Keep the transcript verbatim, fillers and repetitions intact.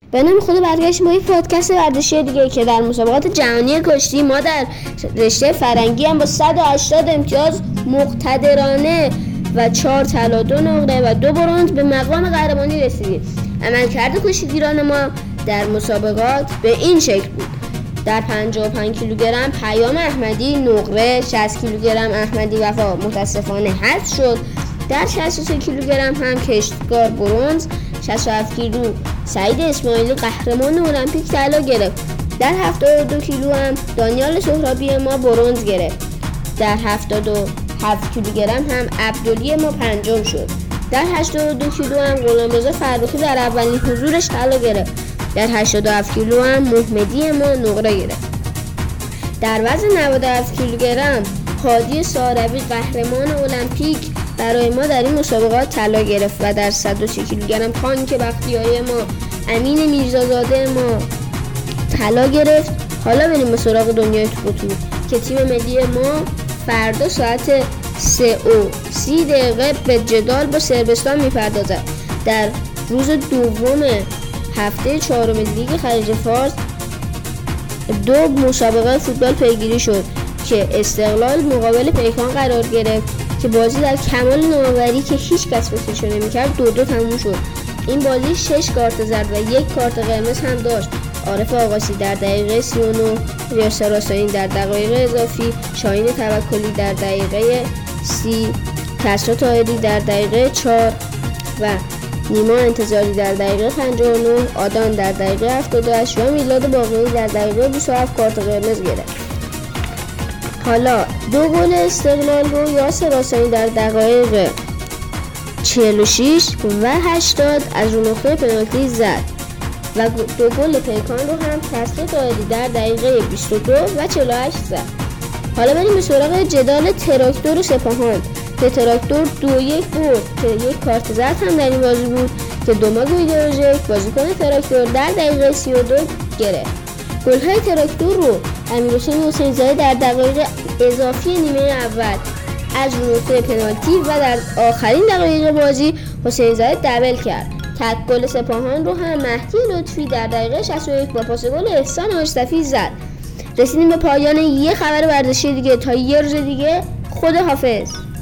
به نام خدا برگشتیم با یک پادکست ورزشی دیگه که در مسابقات جهانی کشتی ما در رشته فرنگی هم با صد و هشتاد امتیاز مقتدرانه و چهار طلا، دو نقره و دو برنز به مقام قهرمانی رسیدیم. عملکرد کشتیگیران ما در مسابقات به این شکل بود: در پنجاه و پنج کیلوگرم پیام احمدی نقره، شصت کیلوگرم احمدی وفا متاسفانه حذف شد. در شصت و سه کیلوگرم هم کشتگار برنز، شصت و هفت کیلو سعید اسماعیلی قهرمان المپیک طلا گرفت. در هفتاد و دو کیلو هم دانیال سهرابی ما برنز گرفت. در هفتاد و هفت کیلوگرم هم عبدالی ما پنجم شد. در هشتاد و دو کیلو هم غلامرضا فرخی در اولین حضورش طلا گرفت. در هشتاد و هفت کیلو هم محمدی ما نقره گرفت. در وزن نود و هفت کیلوگرم هادی ساروی قهرمان المپیک برای ما در این مسابقات طلا گرفت و در صد و سی کیلوگرم خانک بختیاری ما امین میرزازاده ما طلا گرفت. حالا بریم به سراغ دنیای توپ و تو که تیم ملی ما فردا ساعت سه و سی دقیقه به جدال با صربستان میپردازد. در روز دوم هفته چهارم لیگ خلیج فارس دو مسابقه فوتبال پیگیری شد که استقلال مقابل پیکان قرار گرفت که بازی در کمال نوآوری که هیچ کس فکرشو نمی‌کرد دو دو تموم شد. این بازی شش کارت زرد و یک کارت قرمز هم داشت. عارف آقاسی در دقیقه سی و نه، ریاست راسانی در دقایق اضافی، شاهین توکلی در دقیقه سی، کسرا طاهری در دقیقه چهار و نیما انتظاری در دقیقه پنجاه و نه، آدان در دقیقه هفتاد و هشت و میلاد باقری در دقیقه بیست و هفت کارت قرمز گرفت. حالا دو گل استقلال رو یاسر راسانی در دقایق چهل و شش و هشتاد از رو نقطه پنالتی زد و دو گل پیکان رو هم کسرا طاهری در دقیقه بیست و دو و چهل و هشت زد. حالا بریم به سراغ جدال تراکتور و سپاهان که تراکتور دو یک برد که یک کارت زرد هم در این بازی بود که دوما گویدروژک بازیکن تراکتور در دقیقه سی و دو گرفت. گل‌های تراکتور رو امیرحسین حسین‌زاده در دقایق اضافی نیمه اول از نقطه پنالتی و در آخرین دقایق بازی حسین‌زاده دبل کرد. تک گل سپاهان رو هم مهدی لطفی در دقیقه شصت و یک با پاس گل احسان مصطفی زد. رسیدیم به پایان یه خبر ورزشی دیگه. تا یه روز دیگه، خداحافظ.